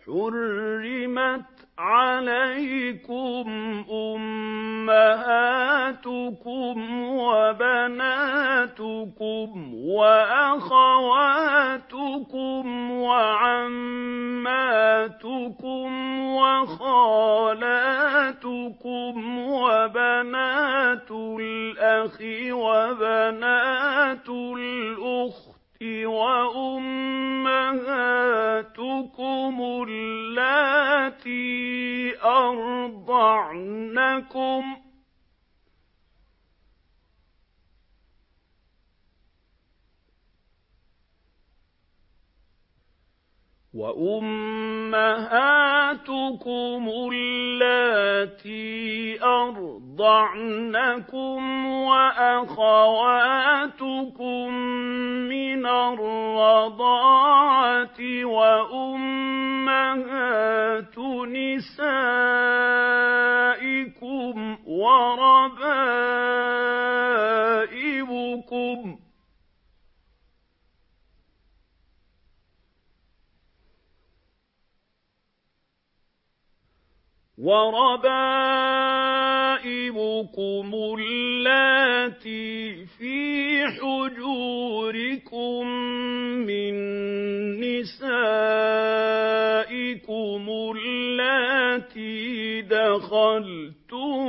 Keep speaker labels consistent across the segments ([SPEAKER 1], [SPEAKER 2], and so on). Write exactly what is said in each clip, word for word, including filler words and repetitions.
[SPEAKER 1] حُرِّمَتْ عَلَيْكُمْ أُمَّهَاتُكُمْ وَبَنَاتُكُمْ وَأَخَوَاتُكُمْ وَعَمَّاتُكُمْ وَخَالَاتُكُمْ وَبَنَاتُ الْأَخِ وَبَنَاتُ الْأُخْتِ وَأُمَّهَاتُكُمُ اللَّاتِي أَرْضَعْنَكُمْ وَأُمَّهَاتُكُمُ اللَّاتِي أَرْضَعْنَكُمْ وَأَخَوَاتُكُم مِّنَ الرَّضَاعَةِ وَأُمَّهَاتُ نِسَائِكُمْ وَرَبَائِبُكُمْ وَرَبَائِبُكُمُ اللَّاتِي فِي حُجُورِكُم مِّن نِّسَائِكُمُ اللَّاتِي دَخَلْتُم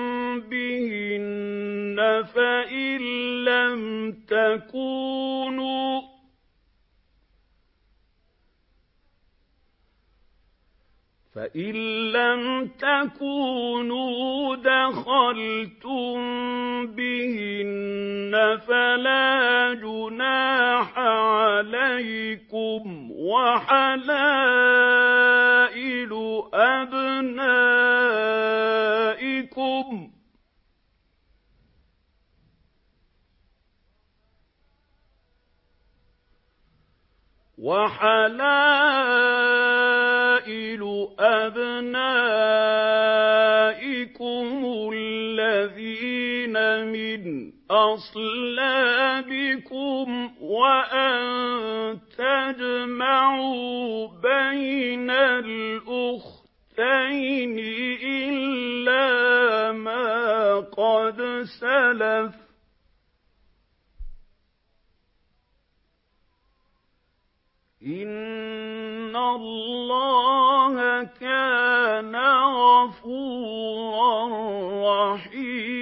[SPEAKER 1] بِهِنَّ فَإِن لَّمْ تَكُونُوا فَإِن لَّمْ تَكُونُوا دَخَلْتُم بِهِنَّ فَلَا جُنَاحَ عَلَيْكُمْ وَحَلَائِلُ أَبْنَائِكُمْ وَحَلَائِلُ أَبْنَائِكُمُ الَّذِينَ مِنْ أَصْلَابِكُمْ وَأَن تَجْمَعُوا بَيْنَ الْأُخْتَيْنِ إِلَّا مَا قَدْ سَلَفَ ۗ إِنَّ اللَّهَ كَانَ غَفُورًا رَّحِيمًا